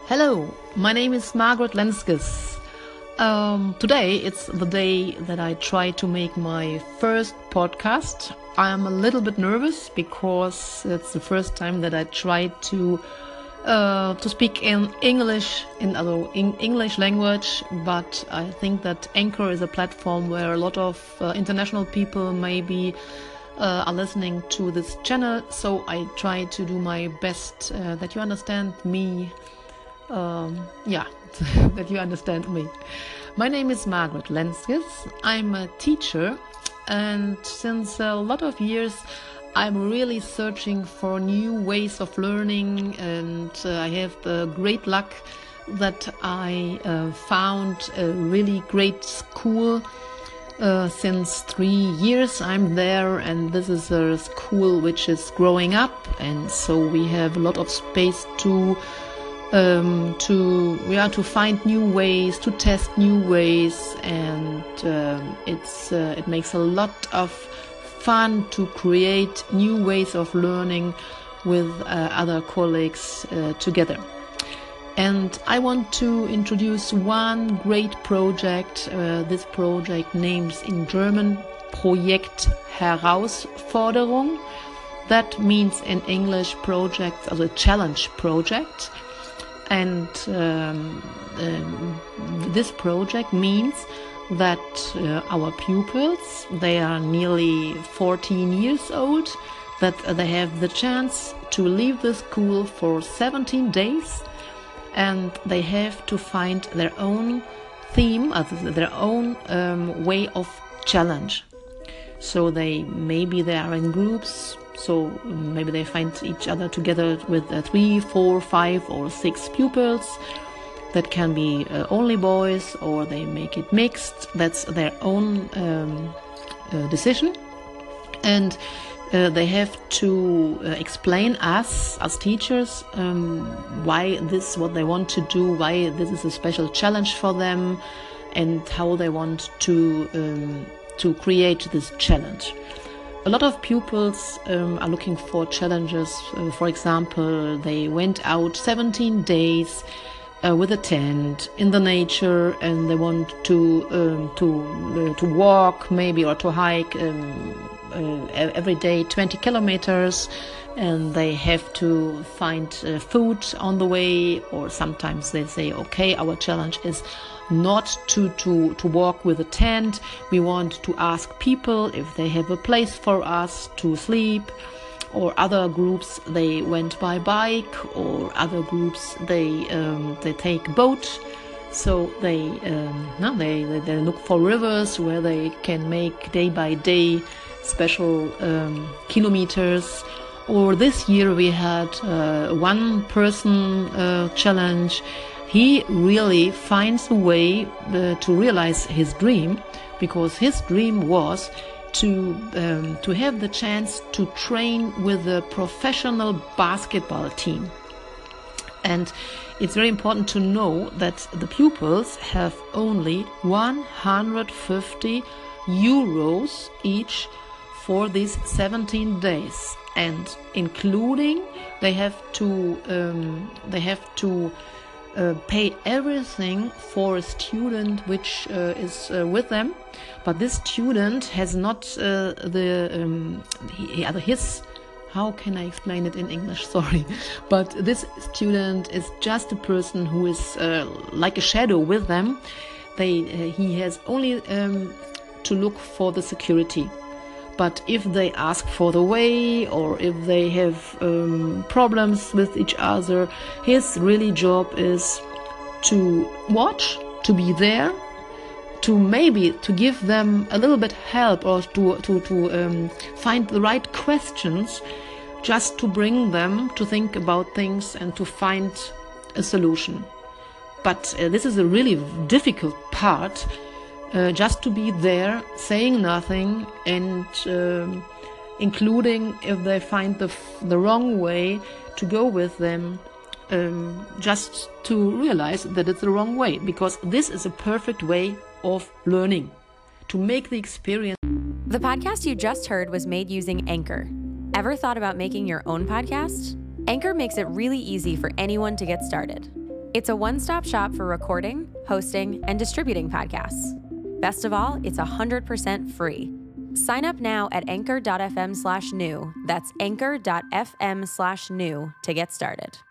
Hello, my name is Margaret Lenskes. Today it's the day that I try to make my first podcast. I'm a little bit nervous because it's the first time that I try to speak in English, in English language. But I think that Anchor is a platform where a lot of international people maybe are listening to this channel. So I try to do my best that you understand me. That you understand me. My name is Margaret Lenskes. I'm a teacher, and since a lot of years I'm really searching for new ways of learning, and I have the great luck that I found a really great school. Since 3 years I'm there, and this is a school which is growing up, and so we have a lot of space to find new ways, to test new ways, and it makes a lot of fun to create new ways of learning with other colleagues together. And I want to introduce one great project. This project names in German Projekt Herausforderung. That means in English project as a challenge project. And this project means that our pupils, they are nearly 14 years old, that they have the chance to leave the school for 17 days, and they have to find their own theme, their own way of challenge. So they are in groups. So maybe they find each other together with 3, 4, 5 or 6 pupils. That can be only boys, or they make it mixed. That's their own decision. And they have to explain us as teachers why this is what they want to do, why this is a special challenge for them, and how they want to create this challenge. A lot of pupils are looking for challenges. For example, they went out 17 days with a tent in the nature, and they want to walk maybe, or to hike every day 20 kilometers, and they have to find food on the way. Or sometimes they say, okay, our challenge is not to walk with a tent. We want to ask people if they have a place for us to sleep. Or other groups, they went by bike, or other groups they take boat. So they look for rivers where they can make day by day special kilometers. Or this year we had one person challenge. He really finds a way to realize his dream, because his dream was to have the chance to train with a professional basketball team. And it's very important to know that the pupils have only 150 euros each for these 17 days, and including they have to pay everything for a student which is with them, but this student has not how can I explain it in English? Sorry, but this student is just a person who is like a shadow with them. He has only to look for the security. But if they ask for the way, or if they have problems with each other, his really job is to watch, to be there, to give them a little bit help, or to find the right questions, just to bring them to think about things and to find a solution. But this is a really difficult part. Just to be there, saying nothing, and including if they find the wrong way, to go with them, just to realize that it's the wrong way, because this is a perfect way of learning, to make the experience. The podcast you just heard was made using Anchor. Ever thought about making your own podcast? Anchor makes it really easy for anyone to get started. It's a one-stop shop for recording, hosting, and distributing podcasts. Best of all, it's 100% free. Sign up now at anchor.fm/new. That's anchor.fm/new to get started.